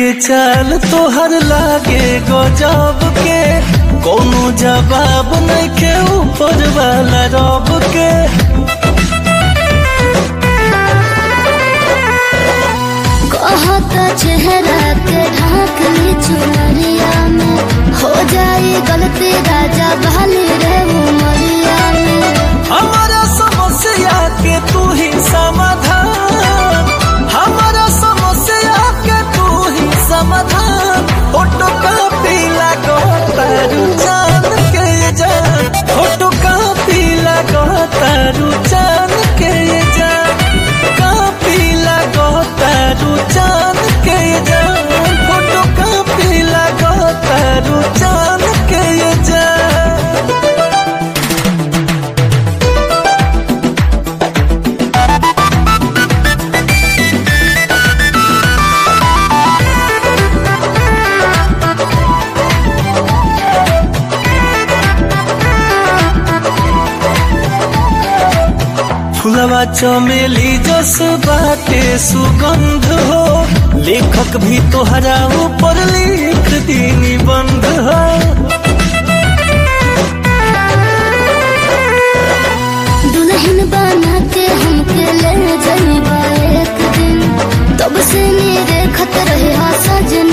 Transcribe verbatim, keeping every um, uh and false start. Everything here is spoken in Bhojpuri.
के चाल तोहर लागे गजब के, कोनो जवाब नहीं के ऊपर वाला रब के। कहता चेहरा के ढाक ली चुनरिया में, हो जाए गलती राजा बहाली रे उमरिया में। हमारा समस्या के तू ही समाधान, हमारा समस्या के तू ही समाधान। फोटो कॉपी लगो तारू चांद के जान, फोटो कॉपी लगो तारू चांद के जान, कॉपी लगो तारू चांद के जान, फोटो कॉपी लगो तारू चांद के जान। फुलवा चमेली जस बाटे सुगंध हो, लेखक भी तोहरा ऊपर लिख दी निबंध हो। दुल्हन बना के हमके ले जाइबा एक दिन, तब से मेरे खत रहे सजन